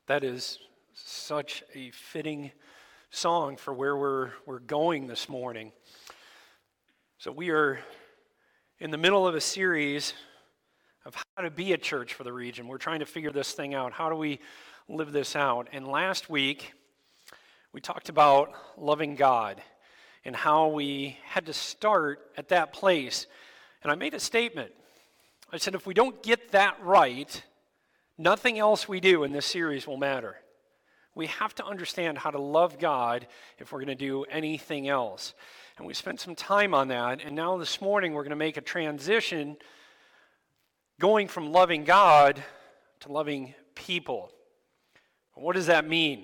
That is such a fitting song for where we're going this morning. So we are in the middle of a series of how to be a church for the region. We're trying to figure this thing out. How do we live this out? And last week, we talked about loving God and how we had to start at that place. And I made a statement. I said, if we don't get that right, nothing else we do in this series will matter. We have to understand how to love God if we're going to do anything else. And we spent some time on that, and now this morning we're going to make a transition going from loving God to loving people. What does that mean?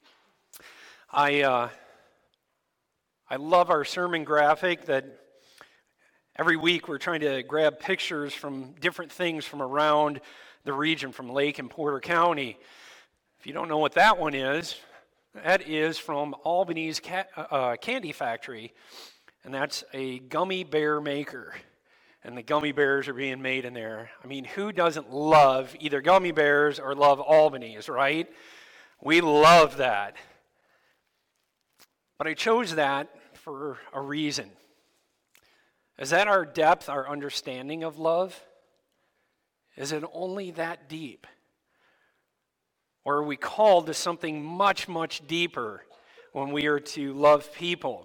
I love our sermon graphic that every week we're trying to grab pictures from different things from around the region, from Lake and Porter County. If you don't know what that one is, that is from Albany's Candy Factory, and that's a gummy bear maker. And the gummy bears are being made in there. I mean, who doesn't love either gummy bears or love Albany's, right? We love that. But I chose that for a reason. Is that our depth, our understanding of love? Is it only that deep? Or are we called to something much, much deeper when we are to love people?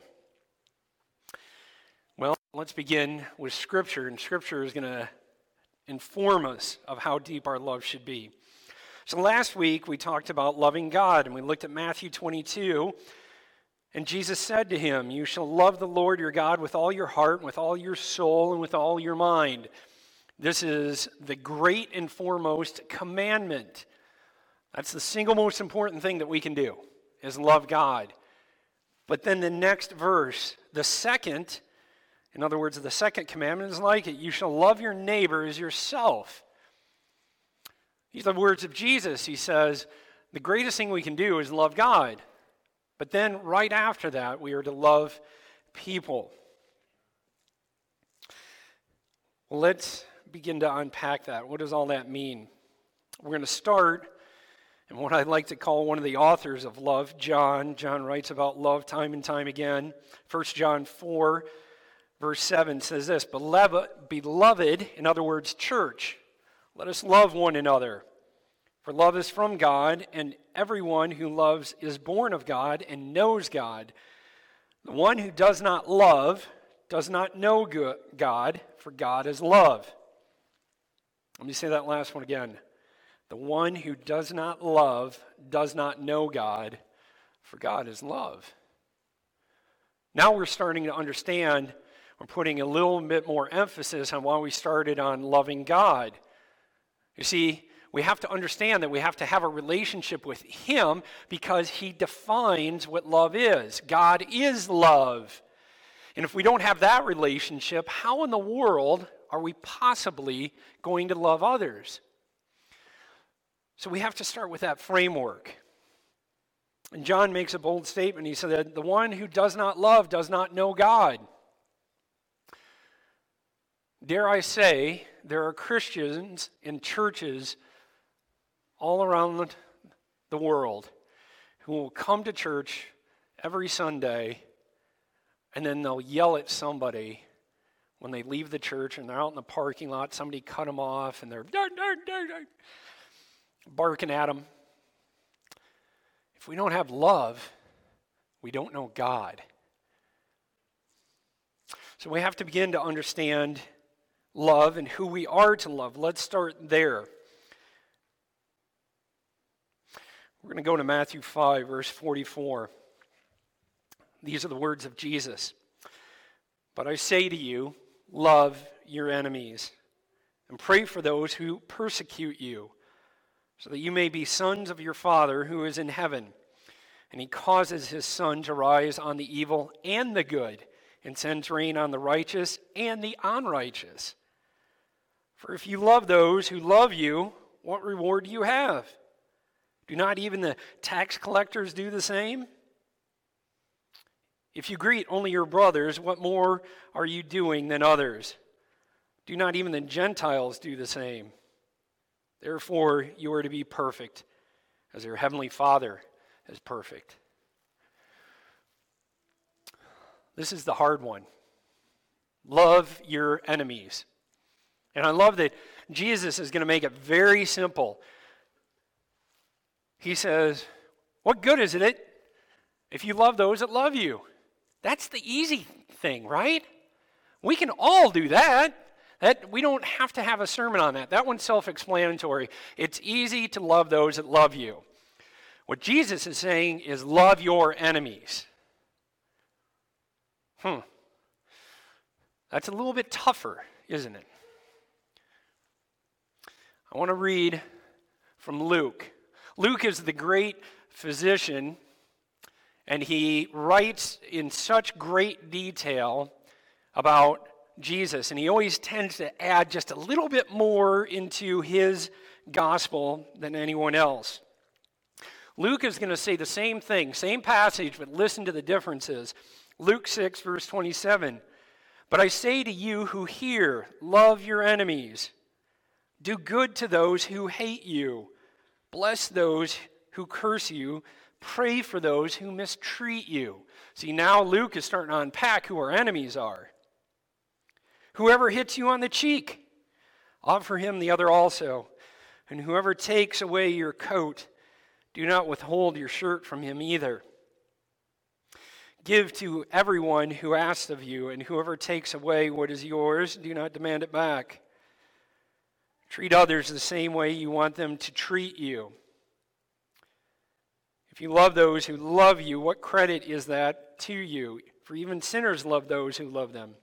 Well, let's begin with Scripture, and Scripture is going to inform us of how deep our love should be. So last week we talked about loving God, and we looked at Matthew 22, and Jesus said to him, "You shall love the Lord your God with all your heart, with all your soul, and with all your mind." This is the great and foremost commandment. That's the single most important thing that we can do, is love God. But then the next verse, the second, in other words, the second commandment is like it. You shall love your neighbor as yourself. These are the words of Jesus. He says, the greatest thing we can do is love God. But then right after that, we are to love people. Well, let's begin to unpack that. What does all that mean? We're going to start in what I'd like to call one of the authors of love, John. John writes about love time and time again. 1 John 4, verse 7 says this, Beloved, in other words, church, let us love one another. For love is from God, and everyone who loves is born of God and knows God. The one who does not love does not know God, for God is love. Let me say that last one again. The one who does not love does not know God, for God is love. Now we're starting to understand, we're putting a little bit more emphasis on why we started on loving God. You see, we have to understand that we have to have a relationship with Him because He defines what love is. God is love. And if we don't have that relationship, how in the world are we possibly going to love others? So we have to start with that framework. And John makes a bold statement. He said that the one who does not love does not know God. Dare I say, there are Christians in churches all around the world who will come to church every Sunday and then they'll yell at somebody when they leave the church and they're out in the parking lot. Somebody cut them off and they're barking at them. If we don't have love, we don't know God. So we have to begin to understand love and who we are to love. Let's start there. We're going to go to Matthew 5, verse 44. These are the words of Jesus. But I say to you, love your enemies and pray for those who persecute you, so that you may be sons of your Father who is in heaven. And He causes His sun to rise on the evil and the good, and sends rain on the righteous and the unrighteous. For if you love those who love you, what reward do you have? Do not even the tax collectors do the same? If you greet only your brothers, what more are you doing than others? Do not even the Gentiles do the same? Therefore, you are to be perfect, as your heavenly Father is perfect. This is the hard one. Love your enemies. And I love that Jesus is going to make it very simple. He says, what good is it if you love those that love you? That's the easy thing, right? We can all do that. We don't have to have a sermon on that. That one's self-explanatory. It's easy to love those that love you. What Jesus is saying is love your enemies. That's a little bit tougher, isn't it? I want to read from Luke. Luke is the great physician, and he writes in such great detail about Jesus, and he always tends to add just a little bit more into his gospel than anyone else. Luke is going to say the same thing, same passage, but listen to the differences. Luke 6, verse 27. But I say to you who hear, love your enemies. Do good to those who hate you. Bless those who curse you. Pray for those who mistreat you. See, now Luke is starting to unpack who our enemies are. Whoever hits you on the cheek, offer him the other also. And whoever takes away your coat, do not withhold your shirt from him either. Give to everyone who asks of you, and whoever takes away what is yours, do not demand it back. Treat others the same way you want them to treat you. If you love those who love you, what credit is that to you? For even sinners love those who love them.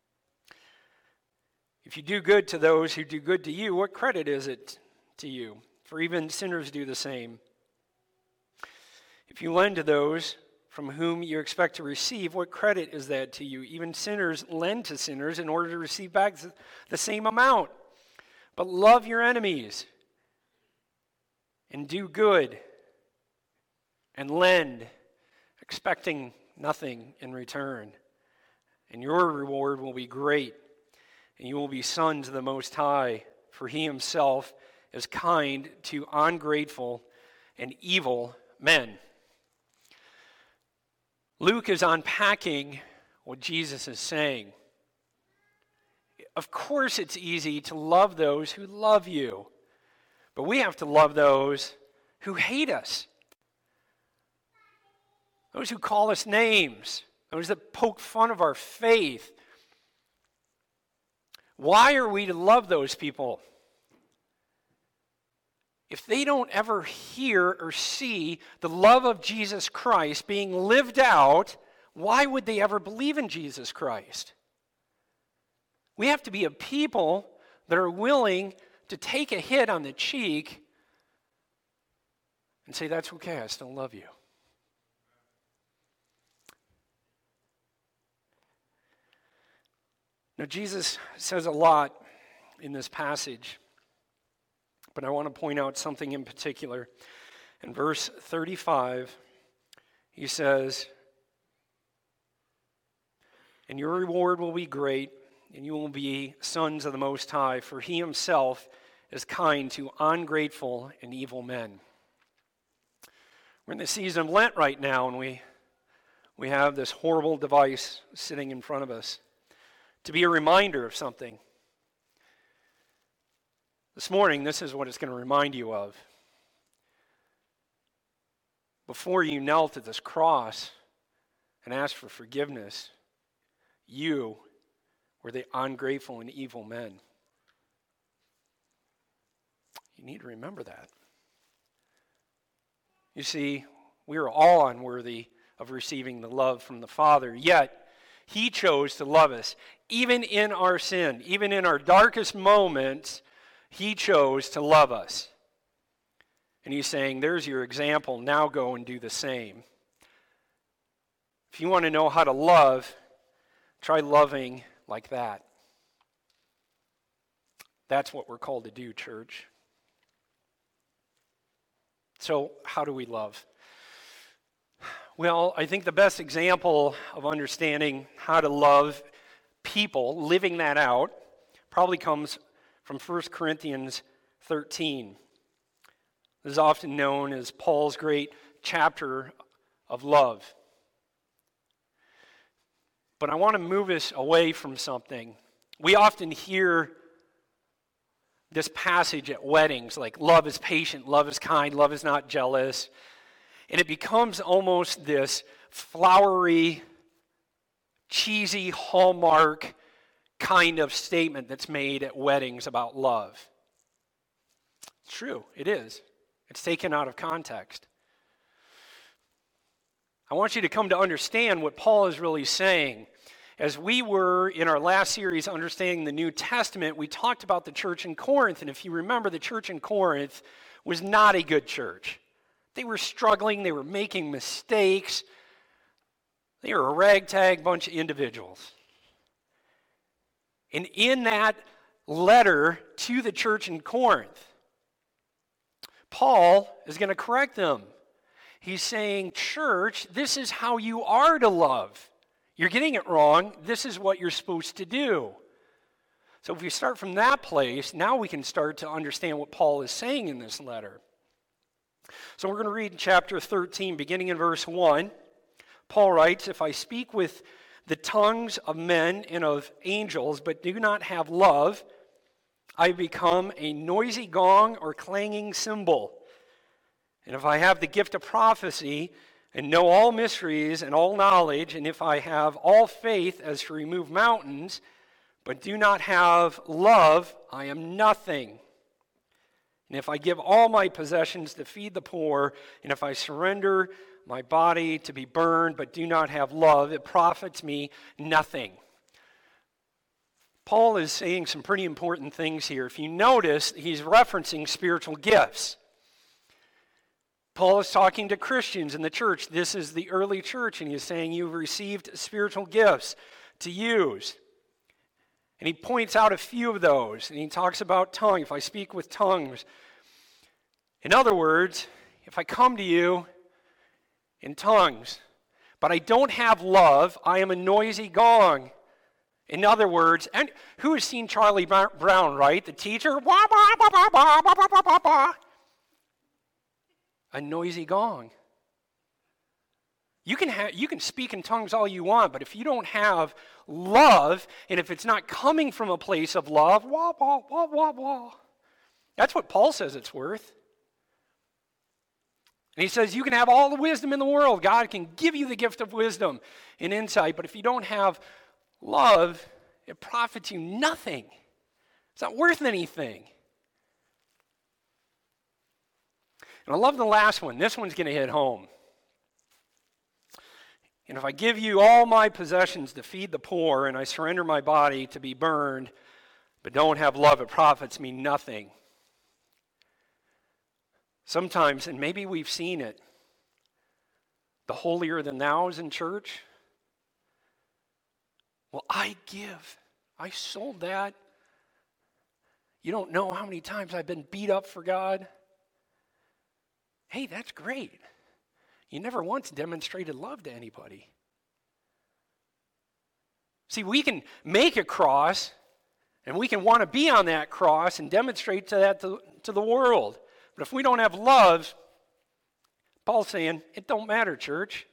If you do good to those who do good to you, what credit is it to you? For even sinners do the same. If you lend to those from whom you expect to receive, what credit is that to you? Even sinners lend to sinners in order to receive back the same amount. But love your enemies and do good and lend, expecting nothing in return. And your reward will be great, and you will be sons of the Most High, for he himself is kind to ungrateful and evil men. Luke is unpacking what Jesus is saying. Of course, it's easy to love those who love you, but we have to love those who hate us, those who call us names, those that poke fun of our faith. Why are we to love those people? If they don't ever hear or see the love of Jesus Christ being lived out, why would they ever believe in Jesus Christ? We have to be a people that are willing to take a hit on the cheek and say, that's okay, I still love you. Now, Jesus says a lot in this passage, but I want to point out something in particular. In verse 35, he says, and your reward will be great, and you will be sons of the Most High, for he himself is kind to ungrateful and evil men. We're in the season of Lent right now, and we have this horrible device sitting in front of us to be a reminder of something. This morning, this is what it's going to remind you of. Before you knelt at this cross and asked for forgiveness, you were the ungrateful and evil men. You need to remember that. You see, we are all unworthy of receiving the love from the Father, yet he chose to love us. Even in our sin, even in our darkest moments, he chose to love us. And he's saying, there's your example, now go and do the same. If you want to know how to love, try loving like that. That's what we're called to do, church. So, how do we love? Well, I think the best example of understanding how to love people, living that out, probably comes from 1 Corinthians 13. This is often known as Paul's great chapter of love. But I want to move us away from something. We often hear this passage at weddings, like love is patient, love is kind, love is not jealous. And it becomes almost this flowery, cheesy Hallmark kind of statement that's made at weddings about love. It's true, it is. It's taken out of context. I want you to come to understand what Paul is really saying. As we were in our last series, Understanding the New Testament, we talked about the church in Corinth. And if you remember, the church in Corinth was not a good church. They were struggling. They were making mistakes. They were a ragtag bunch of individuals. And in that letter to the church in Corinth, Paul is going to correct them. He's saying, church, this is how you are to love. You're getting it wrong. This is what you're supposed to do. So if we start from that place, now we can start to understand what Paul is saying in this letter. So we're going to read chapter 13, beginning in verse 1. Paul writes, "If I speak with the tongues of men and of angels, but do not have love, I become a noisy gong or clanging cymbal. And if I have the gift of prophecy and know all mysteries and all knowledge, and if I have all faith as to remove mountains, but do not have love, I am nothing. And if I give all my possessions to feed the poor, and if I surrender my body to be burned, but do not have love, it profits me nothing." Paul is saying some pretty important things here. If you notice, he's referencing spiritual gifts. Paul is talking to Christians in the church. This is the early church, and he's saying you've received spiritual gifts to use. And he points out a few of those, and he talks about tongue. If I speak with tongues. In other words, if I come to you in tongues, but I don't have love, I am a noisy gong. In other words, and who has seen Charlie Brown, right? The teacher? Wah, bah, bah, bah, bah, bah, bah, bah, bah. A noisy gong. You can speak in tongues all you want, but if you don't have love, and if it's not coming from a place of love, wah, wah, wah, wah, wah. That's what Paul says it's worth. And he says you can have all the wisdom in the world. God can give you the gift of wisdom and insight, but if you don't have love, it profits you nothing. It's not worth anything. And I love the last one. This one's going to hit home. And if I give you all my possessions to feed the poor, and I surrender my body to be burned, but don't have love, it profits me nothing. Sometimes, and maybe we've seen it, the holier than thous in church. Well, I give. I sold that. You don't know how many times I've been beat up for God. Hey, that's great. You never once demonstrated love to anybody. See, we can make a cross, and we can want to be on that cross and demonstrate to the world. But if we don't have love, Paul's saying, it don't matter, church.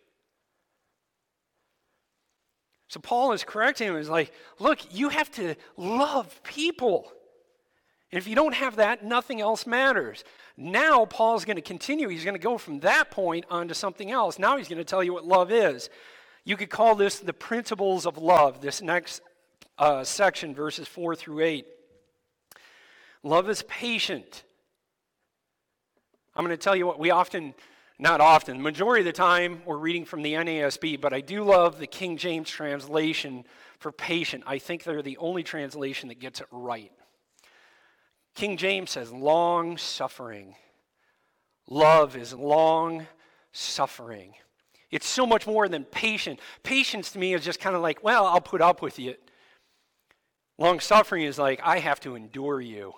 So Paul is correcting him. He's like, look, you have to love people. And if you don't have that, nothing else matters. Now Paul's going to continue. He's going to go from that point on to something else. Now he's going to tell you what love is. You could call this the principles of love, this next section, verses 4 through 8. Love is patient. I'm going to tell you what we often, not often, majority of the time we're reading from the NASB, but I do love the King James translation for patient. I think they're the only translation that gets it right. King James says long-suffering. Love is long-suffering. It's so much more than patient. Patience to me is just kind of like, well, I'll put up with it. Long-suffering is like, I have to endure you.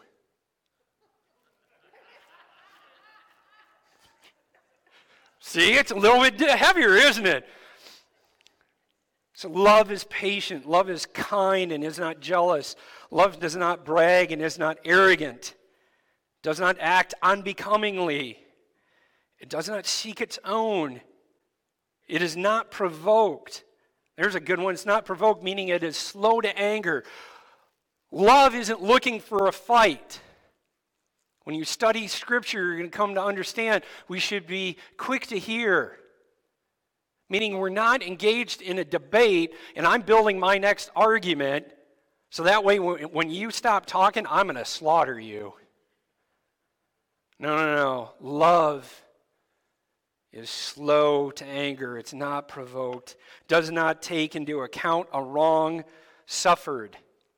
See, it's a little bit heavier, isn't it? So love is patient. Love is kind and is not jealous. Love does not brag and is not arrogant. does not act unbecomingly. It does not seek its own. It is not provoked. There's a good one. It's not provoked, meaning it is slow to anger. Love isn't looking for a fight. When you study Scripture, you're going to come to understand we should be quick to hear. Meaning we're not engaged in a debate, and I'm building my next argument, so that way when you stop talking, I'm going to slaughter you. No. Love is slow to anger. It's not provoked. Does not take into account a wrong suffered.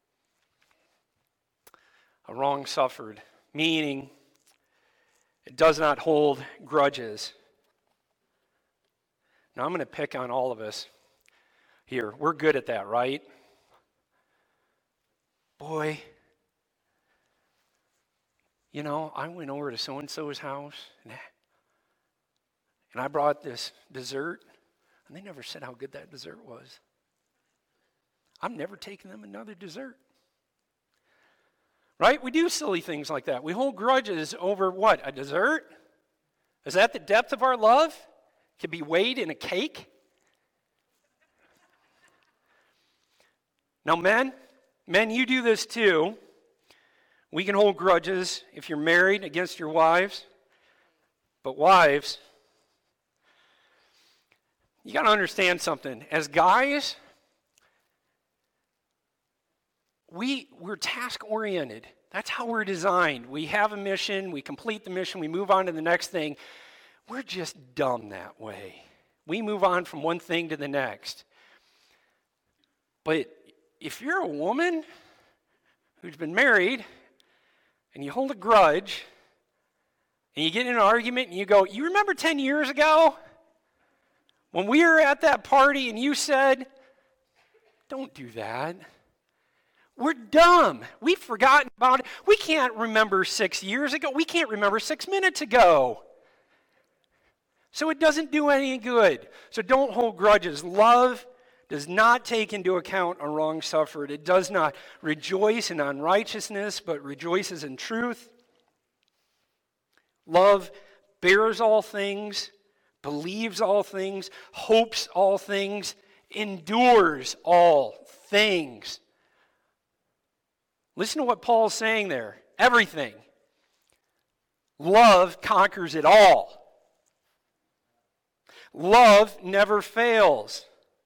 A wrong suffered, meaning it does not hold grudges. Now I'm going to pick on all of us here. We're good at that, right? Boy, I went over to so-and-so's house, and I brought this dessert, and they never said how good that dessert was. I'm never taking them another dessert. Right? We do silly things like that. We hold grudges over what? A dessert? Is that the depth of our love? Can be weighed in a cake? Now, men, you do this too. We can hold grudges if you're married against your wives. But wives, you got to understand something. As guys, we're task-oriented. That's how we're designed. We have a mission, we complete the mission, we move on to the next thing. We're just dumb that way. We move on from one thing to the next. But if you're a woman who's been married and you hold a grudge and you get in an argument and you go, you remember 10 years ago when we were at that party and you said, don't do that. We're dumb. We've forgotten about it. We can't remember 6 years ago. We can't remember 6 minutes ago. So it doesn't do any good. So don't hold grudges. Love does not take into account a wrong suffered. It does not rejoice in unrighteousness, but rejoices in truth. Love bears all things, believes all things, hopes all things, endures all things. Listen to what Paul's saying there. Everything. Love conquers it all. Love never fails.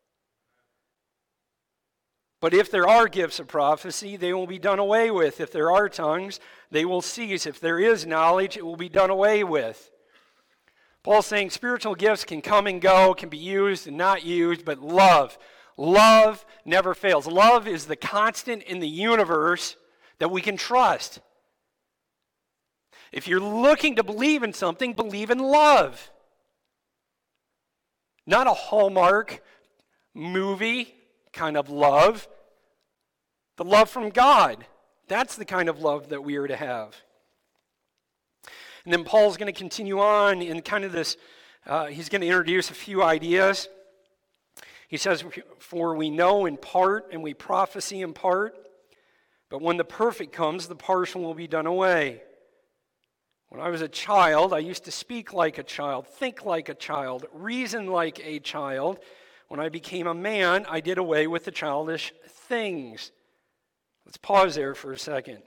But if there are gifts of prophecy, they will be done away with. If there are tongues, they will cease. If there is knowledge, it will be done away with. Paul's saying spiritual gifts can come and go, can be used and not used, but love never fails. Love is the constant in the universe that we can trust. If you're looking to believe in something, believe in love. Not a Hallmark movie kind of love. The love from God. That's the kind of love that we are to have. And then Paul's going to continue on in kind of this, he's going to introduce a few ideas. He says, for we know in part and we prophesy in part, but when the perfect comes, the partial will be done away. When I was a child, I used to speak like a child, think like a child, reason like a child. When I became a man, I did away with the childish things. Let's pause there for a second.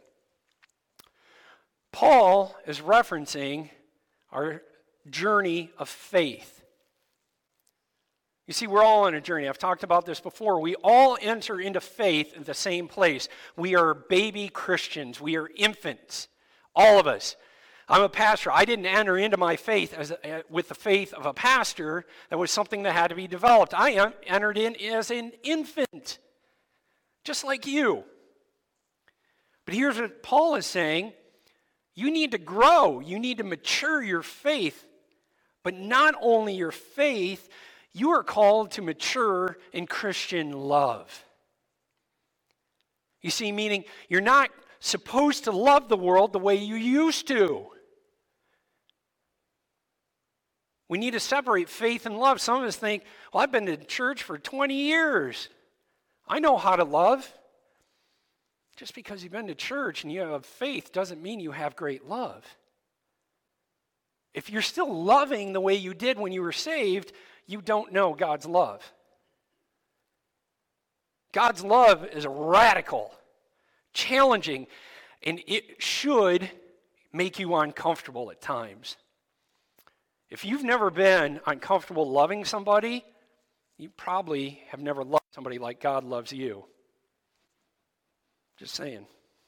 Paul is referencing our journey of faith. You see, we're all on a journey. I've talked about this before. We all enter into faith in the same place. We are baby Christians. We are infants. All of us. I'm a pastor. I didn't enter into my faith with the faith of a pastor. That was something that had to be developed. I entered in as an infant, just like you. But here's what Paul is saying. You need to grow. You need to mature your faith. But not only your faith, you are called to mature in Christian love. You see, meaning you're not supposed to love the world the way you used to. We need to separate faith and love. Some of us think, well, I've been to church for 20 years. I know how to love. Just because you've been to church and you have faith doesn't mean you have great love. If you're still loving the way you did when you were saved, you don't know God's love. God's love is radical, challenging, and it should make you uncomfortable at times. If you've never been uncomfortable loving somebody, you probably have never loved somebody like God loves you. Just saying.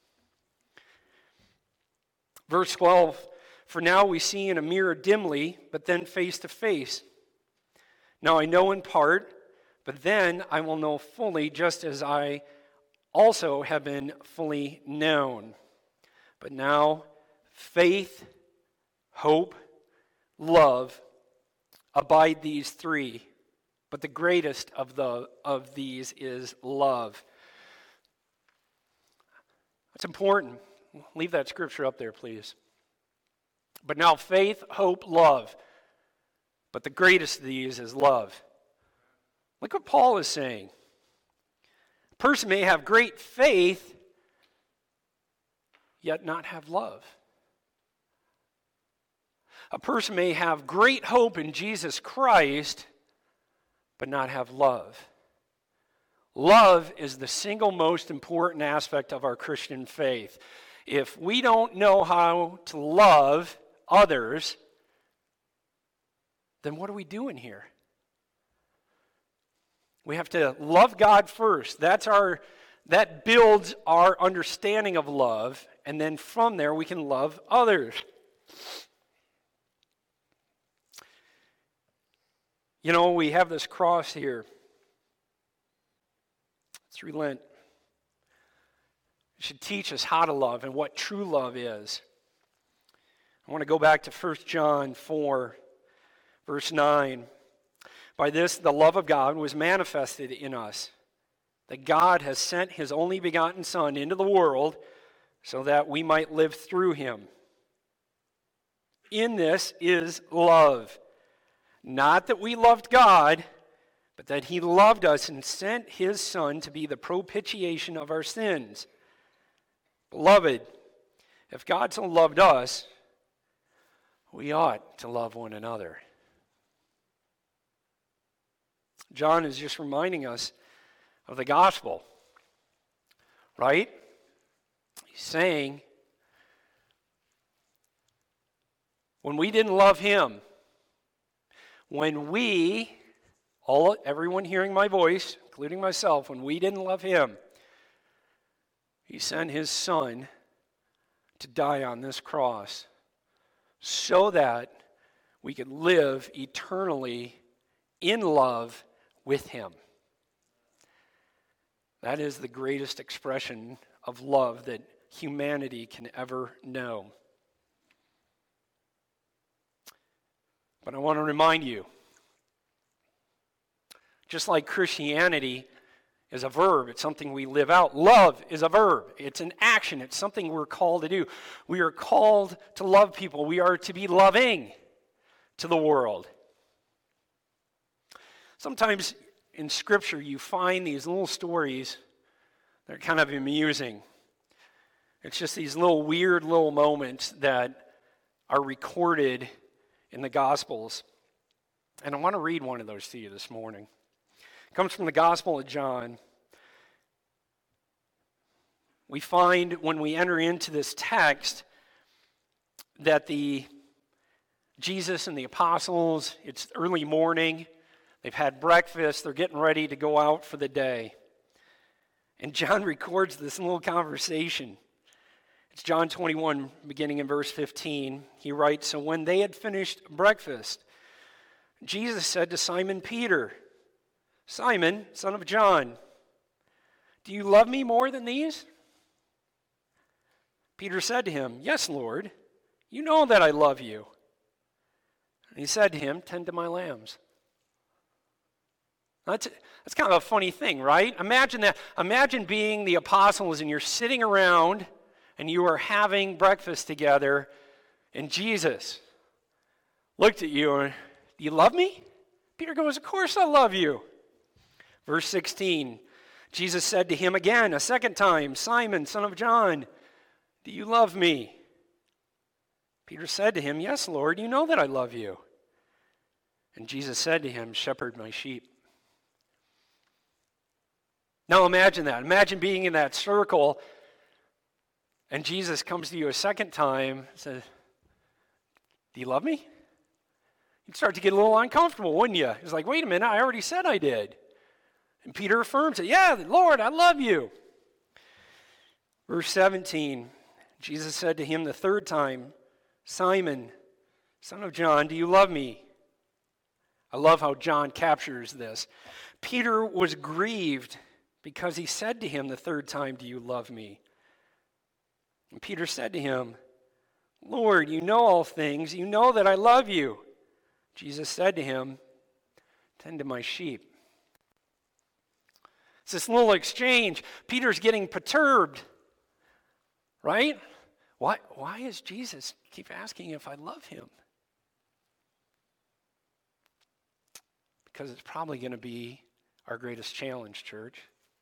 Verse 12, for now we see in a mirror dimly, but then face to face. Now I know in part, but then I will know fully, just as I also have been fully known. But now faith, hope, love, abide these three. But the greatest of these is love. That's important. Leave that scripture up there, please. But now faith, hope, love. But the greatest of these is love. Look what Paul is saying. A person may have great faith, yet not have love. A person may have great hope in Jesus Christ, but not have love. Love is the single most important aspect of our Christian faith. If we don't know how to love others, then what are we doing here? We have to love God first. That builds our understanding of love, and then from there we can love others. You know, we have this cross here. Through Lent. It should teach us how to love and what true love is. I want to go back to 1 John 4, verse 9. By this, the love of God was manifested in us, that God has sent his only begotten Son into the world so that we might live through him. In this is love. Not that we loved God, but that he loved us and sent his Son to be the propitiation of our sins. Beloved, if God so loved us, we ought to love one another. John is just reminding us of the gospel, right? He's saying, when we didn't love him, when we, everyone hearing my voice, including myself, when we didn't love him, he sent his Son to die on this cross so that we could live eternally in love with him. That is the greatest expression of love that humanity can ever know. But I want to remind you, just like Christianity is a verb, it's something we live out. Love is a verb. It's an action. It's something we're called to do. We are called to love people. We are to be loving to the world. Sometimes in Scripture you find these little stories that are kind of amusing. It's just these little weird little moments that are recorded in the Gospels. And I want to read one of those to you this morning. It comes from the Gospel of John. We find when we enter into this text that Jesus and the apostles, it's early morning, they've had breakfast, they're getting ready to go out for the day. And John records this little conversation. It's John 21, beginning in verse 15. He writes, "So when they had finished breakfast, Jesus said to Simon Peter, 'Simon, son of John, do you love me more than these?' Peter said to him, 'Yes, Lord, you know that I love you.' And he said to him, 'Tend to my lambs.'" That's kind of a funny thing, right? Imagine that. Imagine being the apostles and you're sitting around and you are having breakfast together, and Jesus looked at you and, "Do you love me?" Peter goes, "Of course I love you." Verse 16, Jesus said to him again, a second time, Simon, son of John, do you love me? Peter said to him, yes, Lord, you know that I love you. And Jesus said to him, shepherd my sheep. Now imagine that. Imagine being in that circle, and Jesus comes to you a second time and says, do you love me? You'd start to get a little uncomfortable, wouldn't you? It's like, wait a minute, I already said I did. And Peter affirms it, yeah, Lord, I love you. Verse 17, Jesus said to him the third time, Simon, son of John, do you love me? I love how John captures this. Peter was grieved because he said to him the third time, do you love me? And Peter said to him, Lord, you know all things. You know that I love you. Jesus said to him, tend to my sheep. It's this little exchange. Peter's getting perturbed, right? Why does Jesus keep asking if I love him? Because it's probably going to be our greatest challenge, church.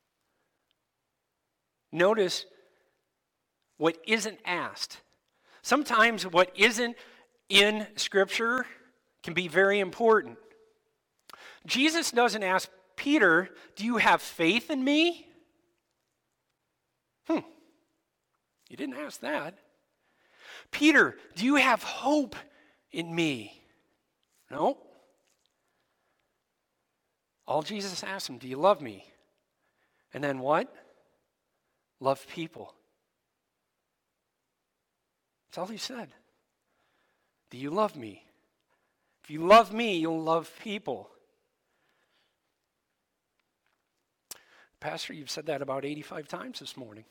Notice what isn't asked. Sometimes what isn't in Scripture can be very important. Jesus doesn't ask Peter, do you have faith in me? You didn't ask that. Peter, do you have hope in me? No. All Jesus asked him, do you love me? And then what? Love people. That's all he said. Do you love me? If you love me, you'll love people. Pastor, you've said that about 85 times this morning.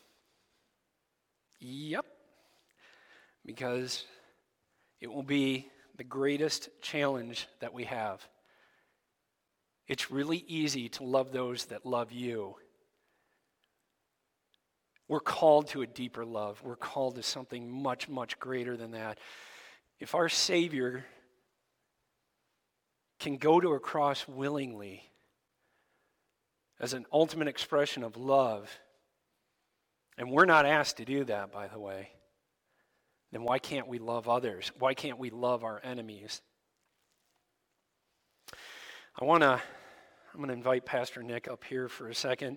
Yep. Because it will be the greatest challenge that we have. It's really easy to love those that love you. We're called to a deeper love. We're called to something much, much greater than that. If our Savior can go to a cross willingly as an ultimate expression of love, and we're not asked to do that, by the way, then why can't we love others? Why can't we love our enemies? I'm going to invite Pastor Nick up here for a second.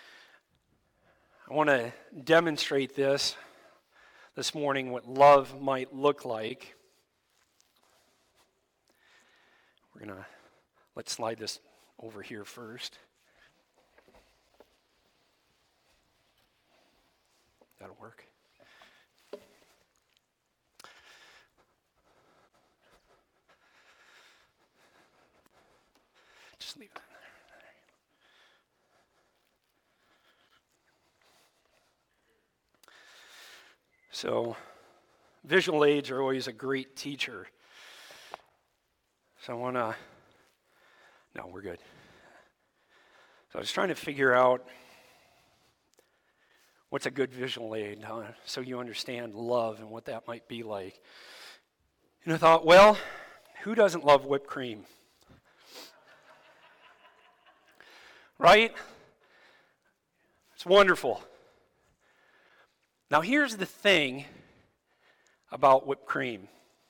I want to demonstrate this morning, what love might look like. Let's slide this over here first. That'll work. Just leave it in there. So, visual aids are always a great teacher. So no, we're good. So I was trying to figure out what's a good visual aid, so you understand love and what that might be like. And I thought, well, who doesn't love whipped cream? Right? It's wonderful. Now here's the thing about whipped cream.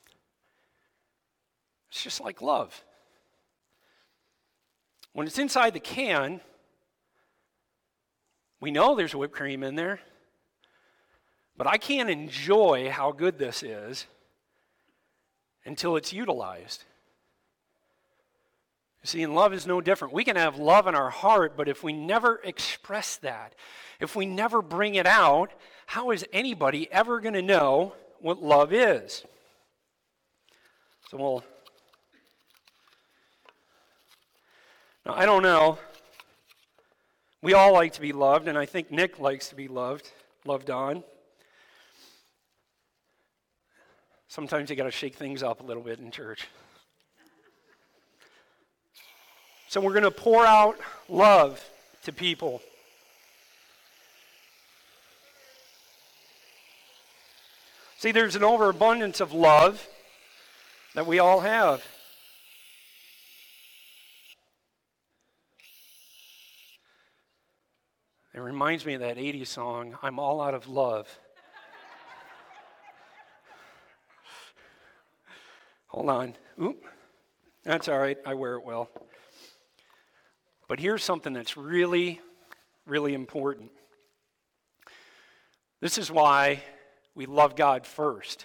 It's just like love. When it's inside the can, we know there's whipped cream in there, but I can't enjoy how good this is until it's utilized. You see, and love is no different. We can have love in our heart, but if we never express that, if we never bring it out, how is anybody ever going to know what love is? So now, I don't know. We all like to be loved, and I think Nick likes to be loved on. Sometimes you got to shake things up a little bit in church. So we're going to pour out love to people. See, there's an overabundance of love that we all have. reminds me of that 80s song, I'm All Out of Love. Hold on. Oop. That's all right. I wear it well. But here's something that's really, really important. This is why we love God first.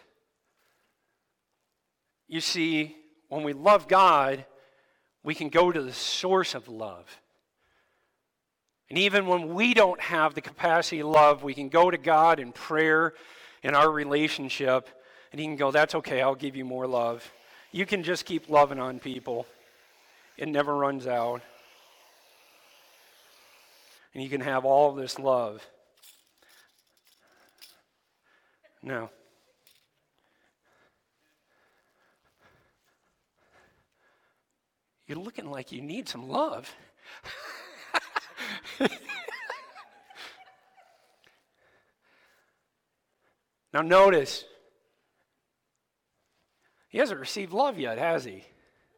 You see, when we love God, we can go to the source of love. And even when we don't have the capacity to love, we can go to God in prayer in our relationship, and He can go, that's okay, I'll give you more love. You can just keep loving on people. It never runs out. And you can have all of this love. No. You're looking like you need some love. Now notice, he hasn't received love yet, has he?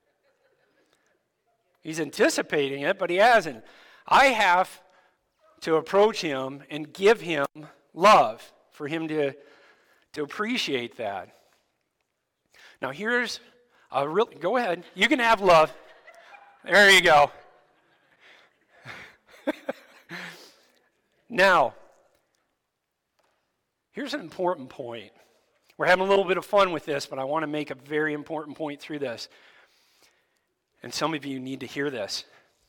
He's anticipating it, but he hasn't. I have to approach him and give him love for him to appreciate that. Now here's a real, go ahead, you can have love. There you go. Now, here's an important point. We're having a little bit of fun with this, but I want to make a very important point through this. And some of you need to hear this.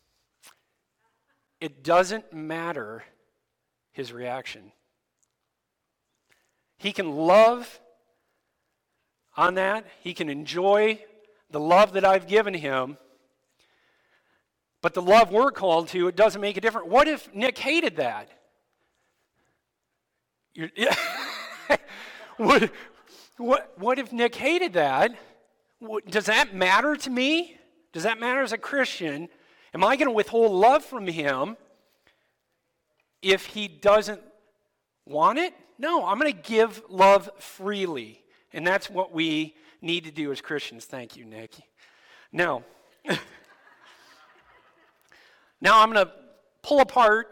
It doesn't matter his reaction. He can love on that. He can enjoy the love that I've given him. But the love we're called to, it doesn't make a difference. What if Nick hated that? What if Nick hated that? Does that matter to me? Does that matter as a Christian? Am I going to withhold love from him if he doesn't want it? No, I'm going to give love freely. And that's what we need to do as Christians. Thank you, Nick. Now, I'm going to pull apart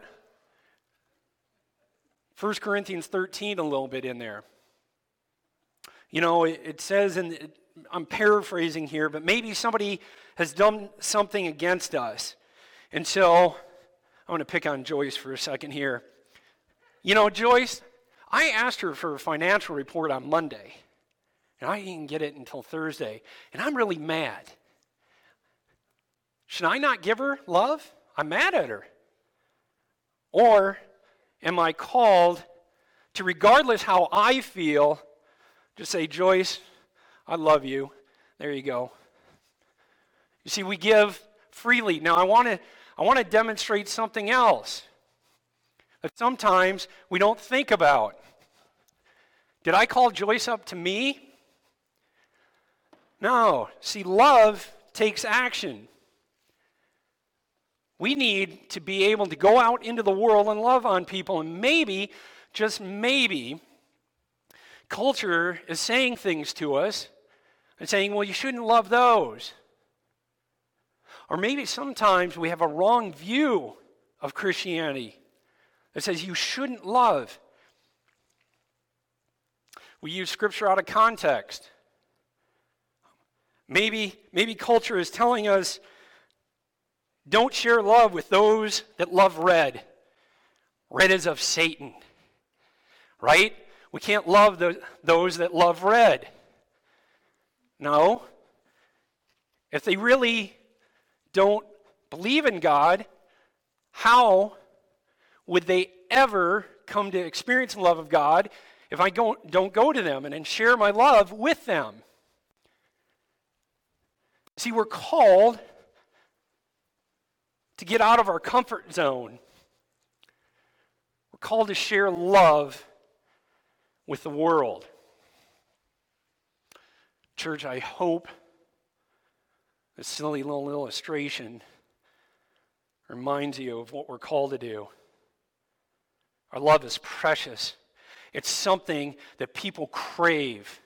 1 Corinthians 13 a little bit in there. You know, it says, I'm paraphrasing here, but maybe somebody has done something against us. And so, I want to pick on Joyce for a second here. You know, Joyce, I asked her for a financial report on Monday, and I didn't get it until Thursday, and I'm really mad. Should I not give her love? I'm mad at her. Or am I called to, regardless how I feel, just say, Joyce, I love you. There you go. You see, we give freely. Now, I want to demonstrate something else that sometimes we don't think about. Did I call Joyce up to me? No. See, love takes action. We need to be able to go out into the world and love on people, and maybe, just maybe, culture is saying things to us and saying, well, you shouldn't love those. Or maybe sometimes we have a wrong view of Christianity that says you shouldn't love. We use scripture out of context. Maybe culture is telling us, don't share love with those that love red. Red is of Satan, right? We can't love those that love red. No. If they really don't believe in God, how would they ever come to experience the love of God if I don't go to them and share my love with them? See, we're called to get out of our comfort zone. We're called to share love with the world. Church, I hope this silly little illustration reminds you of what we're called to do. Our love is precious. It's something that people crave.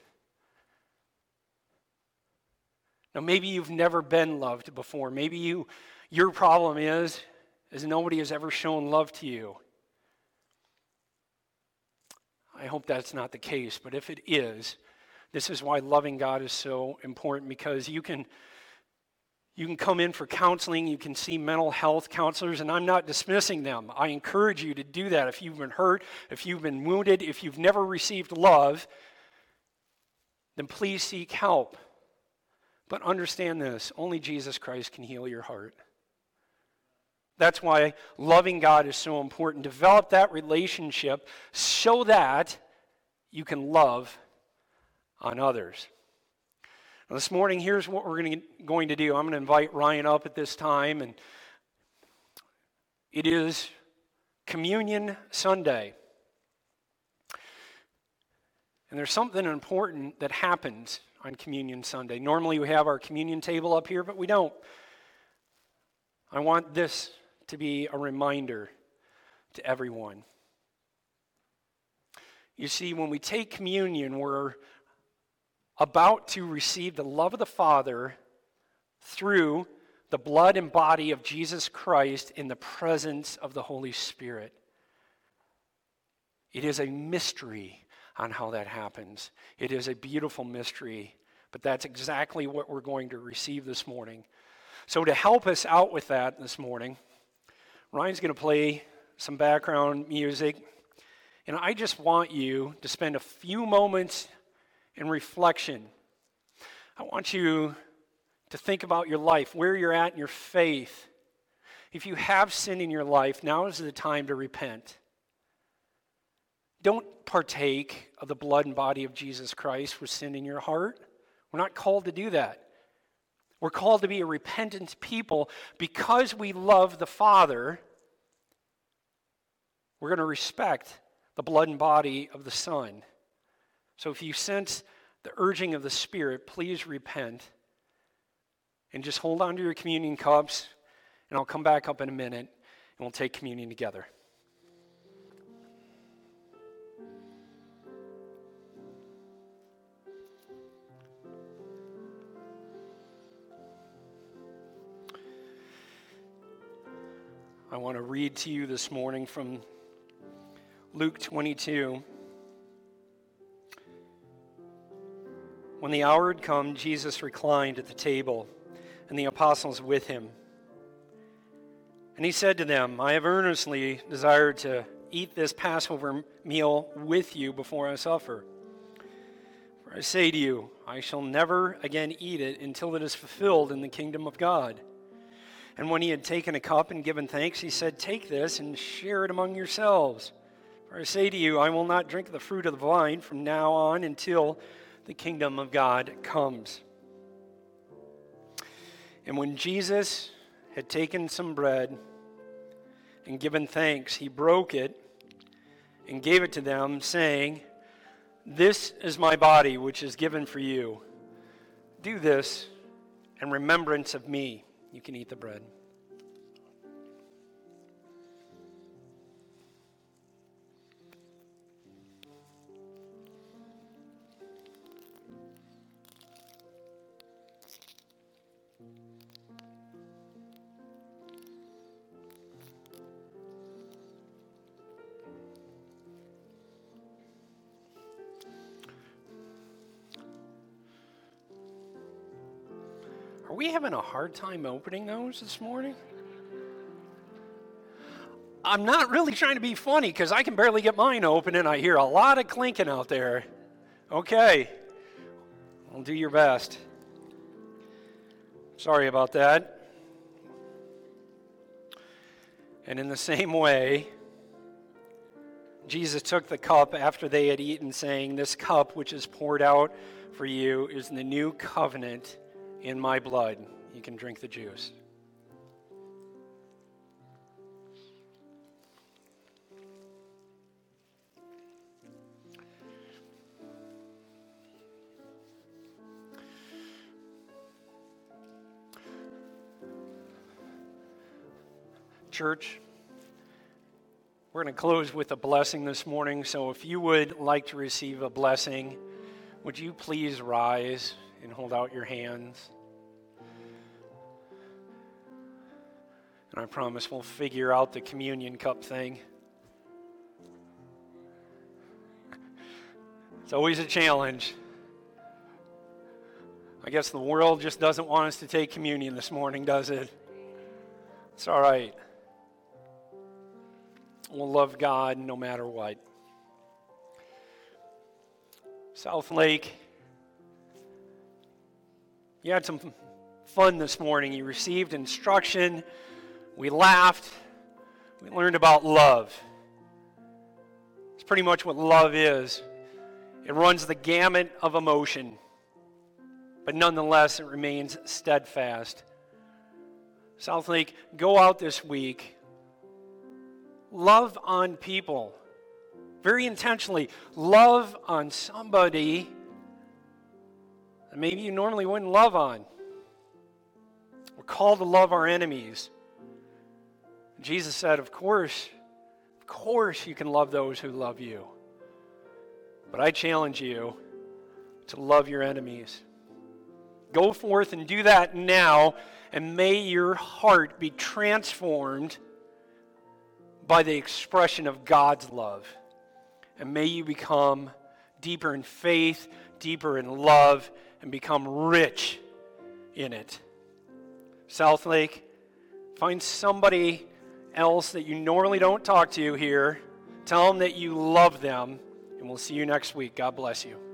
Now, maybe you've never been loved before. Maybe your problem is nobody has ever shown love to you. I hope that's not the case, but if it is, this is why loving God is so important, because you can come in for counseling, you can see mental health counselors, and I'm not dismissing them. I encourage you to do that if you've been hurt, if you've been wounded, if you've never received love, then please seek help. But understand this, only Jesus Christ can heal your heart. That's why loving God is so important. Develop that relationship so that you can love on others. Now, this morning, here's what we're going to do. I'm going to invite Ryan up at this time, and it is Communion Sunday. And there's something important that happens on Communion Sunday. Normally we have our communion table up here, but we don't. I want this to be a reminder to everyone. You see, when we take communion, we're about to receive the love of the Father through the blood and body of Jesus Christ in the presence of the Holy Spirit. It is a mystery on how that happens. It is a beautiful mystery, but that's exactly what we're going to receive this morning. So to help us out with that this morning, Ryan's going to play some background music, and I just want you to spend a few moments in reflection. I want you to think about your life, where you're at in your faith. If you have sin in your life, now is the time to repent. Don't partake of the blood and body of Jesus Christ with sin in your heart. We're not called to do that. We're called to be a repentant people because we love the Father. We're going to respect the blood and body of the Son. So if you sense the urging of the Spirit, please repent and just hold on to your communion cups, and I'll come back up in a minute and we'll take communion together. I want to read to you this morning from Luke 22. When the hour had come, Jesus reclined at the table, and the apostles with him. And he said to them, I have earnestly desired to eat this Passover meal with you before I suffer. For I say to you, I shall never again eat it until it is fulfilled in the kingdom of God. And when he had taken a cup and given thanks, he said, take this and share it among yourselves. For I say to you, I will not drink the fruit of the vine from now on until the kingdom of God comes. And when Jesus had taken some bread and given thanks, he broke it and gave it to them, saying, this is my body, which is given for you. Do this in remembrance of me. You can eat the bread. Are we having a hard time opening those this morning? I'm not really trying to be funny because I can barely get mine open and I hear a lot of clinking out there. Okay, I'll do your best. Sorry about that. And in the same way, Jesus took the cup after they had eaten, saying, this cup which is poured out for you is the new covenant in my blood. You can drink the juice. Church, we're going to close with a blessing this morning. So if you would like to receive a blessing, would you please rise and hold out your hands? And I promise we'll figure out the communion cup thing. It's always a challenge. I guess the world just doesn't want us to take communion this morning, does it? It's all right. We'll love God no matter what. South Lake, you had some fun this morning. You received instruction. We laughed. We learned about love. It's pretty much what love is. It runs the gamut of emotion, but nonetheless, it remains steadfast. South Lake, go out this week. Love on people. Very intentionally. Love on somebody that maybe you normally wouldn't love on. We're called to love our enemies. Jesus said, of course you can love those who love you. But I challenge you to love your enemies. Go forth and do that now, and may your heart be transformed by the expression of God's love. And may you become deeper in faith, deeper in love, and become rich in it. South Lake, find somebody else that you normally don't talk to here. Tell them that you love them, and we'll see you next week. God bless you.